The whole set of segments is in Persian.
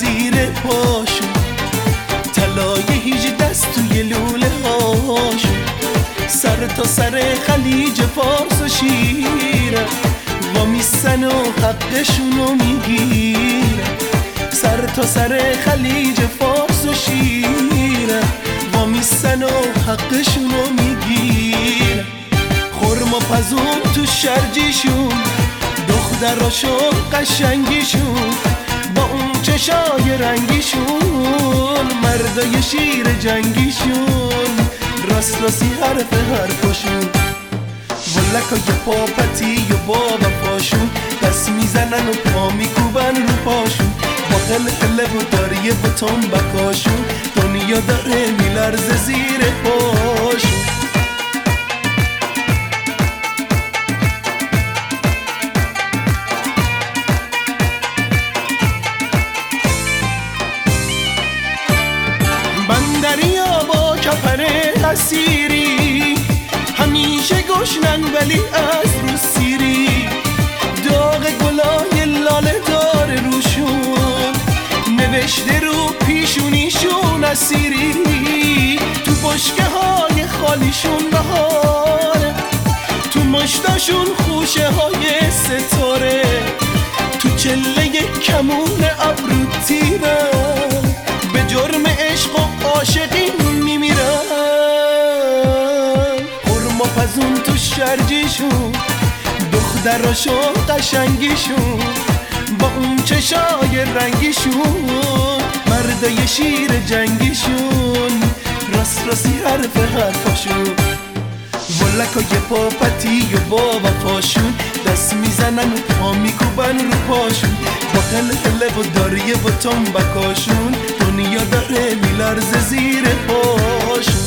زیر پاشون، طلای 18 توی لوله هاشون، سر تا سر خلیج فارس و شیرن، وامیستن و حقشونو میگیرن. سر تا سر خلیج فارس و شیرن، وامیستن و حقشونو میگیرن. خرم و پزون تو شرجیشون، دختراشون قشنگیشون، با اون چشای رنگیشون، مردای شیر جنگیشون، راست راستی حرفاشون. ولکای پاپتی و با وفاشون، دست میزنن و پا میکوبن رو پاشون، با قلقله و داریه و تنبکاشون، دنیا داره میلرزه زیر پاشون. بندریا با کفر اسیری، همیشه گشنن ولی از رو سیری، داغ گلای لاله داره روشون، نوشته رو پیشونیشون اسیری، تو بشکه های خالیشون بهاره، تو مشتاشون خوشه های ستاره، تو چله کمون ابرو تیرن، به جرم عشق و عاشقی میمیرن. خرم و پزون تو شرجیشون، دختراشون قشنگیشون، با اون چشای رنگیشون، مردای شیر جنگیشون، راست راستی حرفاشون. ولکای پاپتی و با وفاشون، دست میزنن و پا میکوبن رو پاشون، با قلقله و داریه و تنبکاشون، دنیا داره میلرزه زیر پاشون.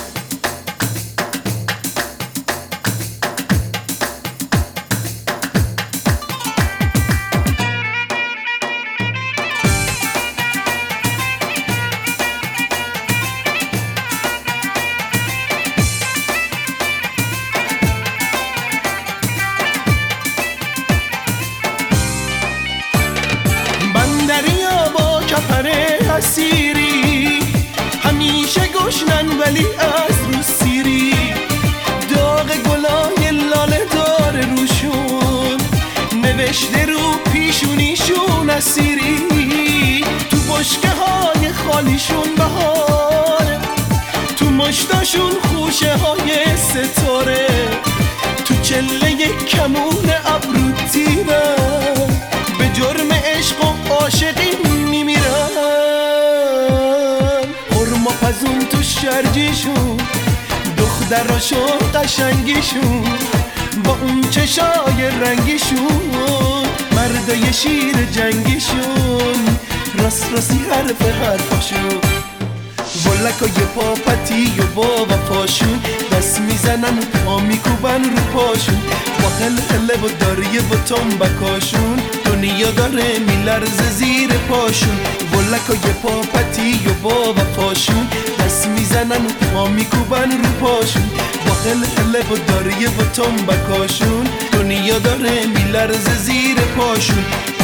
بندریا با کفر اسیری، همیشه گشنن ولی از رو سیری، داغ گلای لاله داره روشون، نوشته رو پیشونیشون اسیری، تو بشکه های خالیشون بهاره، تو مشتاشون خوشه های ستاره، تو چله کمون ابرو تیرن، به جرم عشق و عاشقی میمیرن. خرم و پزون تو شرجیشون، دختراشون قشنگیشون، با اون چشای رنگیشون، مردای شیر جنگیشون، راست راستی حرفاشون. ولکای پاپتی و با وفاشون، دست میزنن و پا میکوبن رو پاشون، با قلقله و داریه و تنبکاشون، دنیا داره میلرزه زیر پاشون. ولکای پاپتی و با وفاشون، دست میزنن و پا میکوبن رو پاشون، با قلقله و داریه و تنبکاشون، دنیا داره میلرزه زیر پاشون.